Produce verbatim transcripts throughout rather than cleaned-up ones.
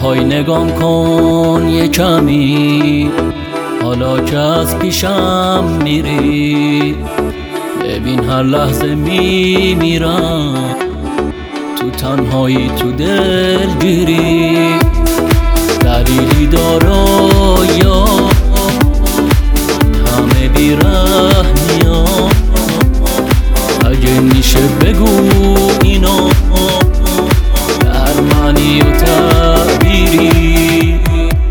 وای نگام کن یه کمی، حالا که از پیشم میری. ببین هر لحظه میمیرم، تو تنهایی تو دلگیری. دلیلی داره یا همه بیرحمیا؟ اگه میشه بگو اینا در معنی و تعبیری.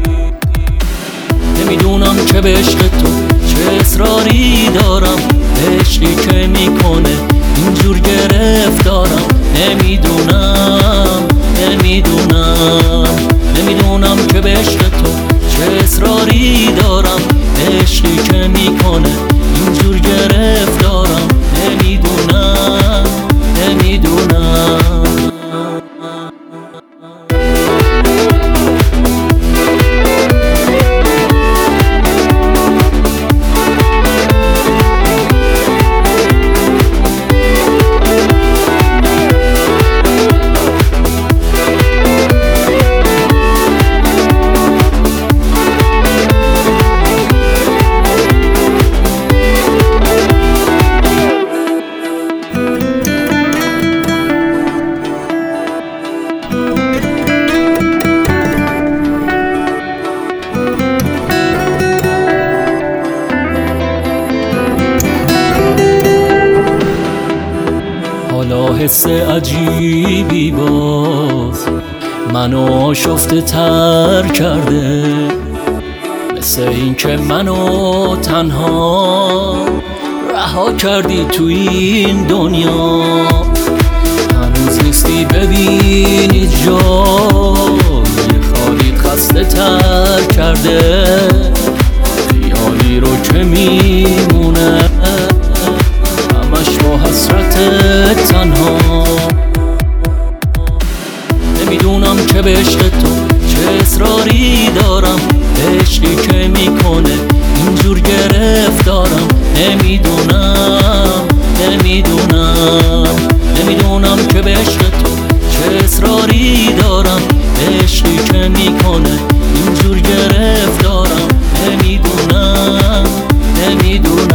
نمیدونم چه به عشق تو چه اصراری دارم، عشقی که میکنه اینجور گرفتارم. نمیدونم نمیدونم نمیدونم که به عشق تو چه اصراری دارم، عشقی که میکنه اینجور گرفتارم. نمیدونم نمیدونم حالا حس عجیبی باز منو آشفته تر کرده، مثل این که منو تنها رها کردی تو این دنیا. هنوز نیستی ببینی جای خالی خسته تر کرده، خیالی رو که میمونه همش با حسرت تنها. نمیدونم که به عشق تو چه اصراری دارم، عشقی که میکنه اینجور گرفتارم. نمیدونم نمیدونم نمیدونم که به عشق تو چه اصراری دارم، عشقی که میکنه اینجور گرفتارم. نمیدونم نمیدونم